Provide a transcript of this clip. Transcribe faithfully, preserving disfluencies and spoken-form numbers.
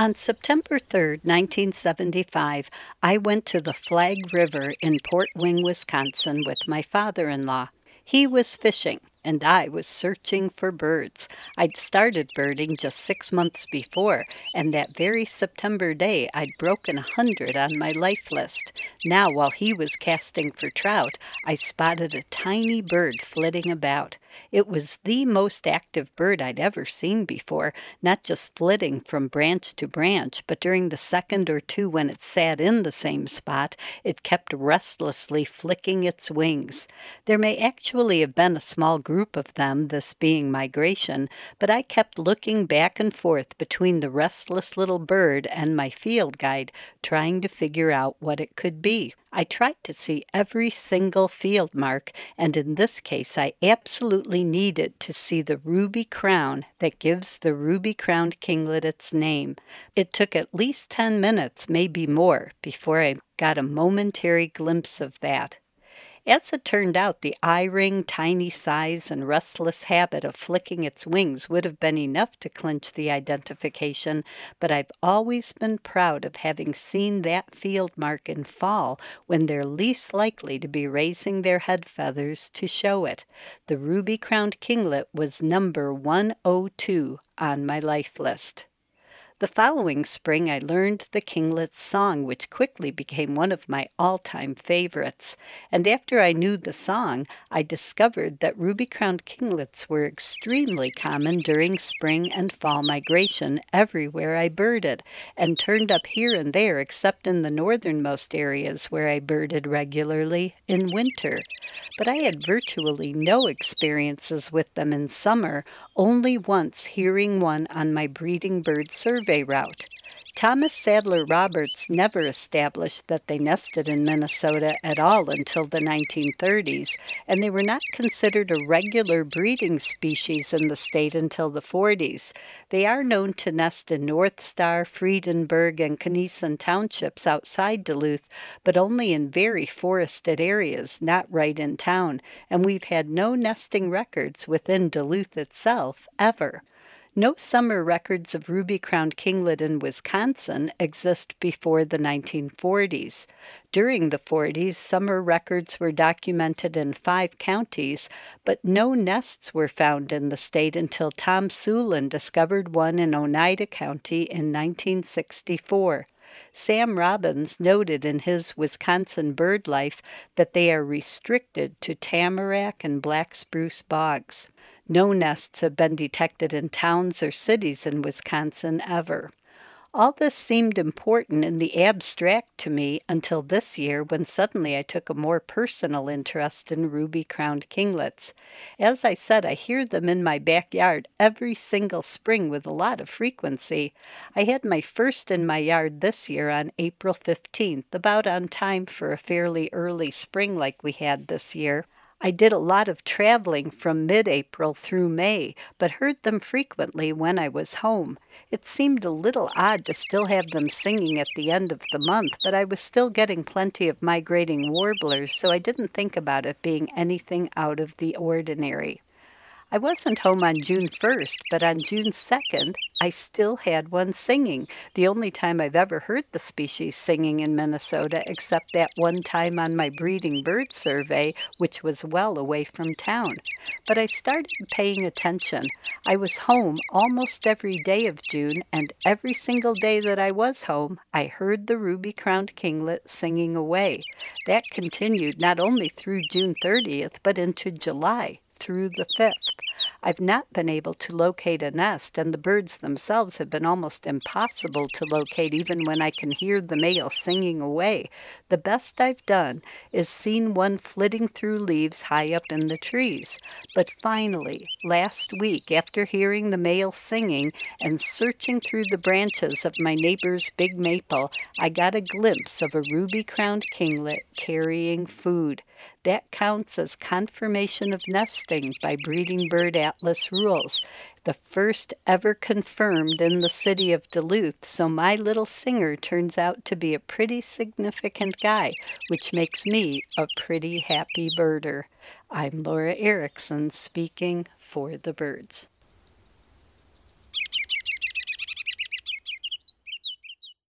On September third, nineteen seventy-five, I went to the Flag River in Port Wing, Wisconsin with my father-in-law. He was fishing, and I was searching for birds. I'd started birding just six months before, and that very September day I'd broken a hundred on my life list. Now, while he was casting for trout, I spotted a tiny bird flitting about. It was the most active bird I'd ever seen before, not just flitting from branch to branch, but during the second or two when it sat in the same spot, it kept restlessly flicking its wings. There may actually have been a small group of them, this being migration, but I kept looking back and forth between the restless little bird and my field guide, trying to figure out what it could be. I tried to see every single field mark, and in this case I absolutely needed to see the ruby crown that gives the ruby-crowned kinglet its name. It took at least ten minutes, maybe more, before I got a momentary glimpse of that. As it turned out, the eye-ring, tiny size, and restless habit of flicking its wings would have been enough to clinch the identification, but I've always been proud of having seen that field mark in fall when they're least likely to be raising their head feathers to show it. The ruby-crowned kinglet was number one oh two on my life list. The following spring, I learned the kinglet's song, which quickly became one of my all-time favorites. And after I knew the song, I discovered that ruby-crowned kinglets were extremely common during spring and fall migration everywhere I birded, and turned up here and there except in the northernmost areas where I birded regularly in winter. But I had virtually no experiences with them in summer, only once hearing one on my breeding bird survey route. Thomas Sadler Roberts never established that they nested in Minnesota at all until the nineteen thirties, and they were not considered a regular breeding species in the state until the forties. They are known to nest in North Star, Friedenberg, and Kneeson townships outside Duluth, but only in very forested areas, not right in town, and we've had no nesting records within Duluth itself, ever. No summer records of ruby-crowned kinglet in Wisconsin exist before the nineteen forties. During the forties, summer records were documented in five counties, but no nests were found in the state until Tom Sulin discovered one in Oneida County in nineteen sixty-four. Sam Robbins noted in his Wisconsin Bird Life that they are restricted to tamarack and black spruce bogs. No nests have been detected in towns or cities in Wisconsin ever. All this seemed important in the abstract to me until this year when suddenly I took a more personal interest in ruby-crowned kinglets. As I said, I hear them in my backyard every single spring with a lot of frequency. I had my first in my yard this year on April fifteenth, about on time for a fairly early spring like we had this year. I did a lot of traveling from mid-April through May, but heard them frequently when I was home. It seemed a little odd to still have them singing at the end of the month, but I was still getting plenty of migrating warblers, so I didn't think about it being anything out of the ordinary. I wasn't home on June first, but on June second, I still had one singing, the only time I've ever heard the species singing in Minnesota, except that one time on my breeding bird survey, which was well away from town. But I started paying attention. I was home almost every day of June, and every single day that I was home, I heard the ruby-crowned kinglet singing away. That continued not only through June thirtieth, but into July, through the fifth. I've not been able to locate a nest, and the birds themselves have been almost impossible to locate even when I can hear the male singing away. The best I've done is seen one flitting through leaves high up in the trees. But finally, last week, after hearing the male singing and searching through the branches of my neighbor's big maple, I got a glimpse of a ruby-crowned kinglet carrying food. That counts as confirmation of nesting by Breeding Bird Atlas rules, the first ever confirmed in the city of Duluth, so my little singer turns out to be a pretty significant guy, which makes me a pretty happy birder. I'm Laura Erickson speaking for the birds.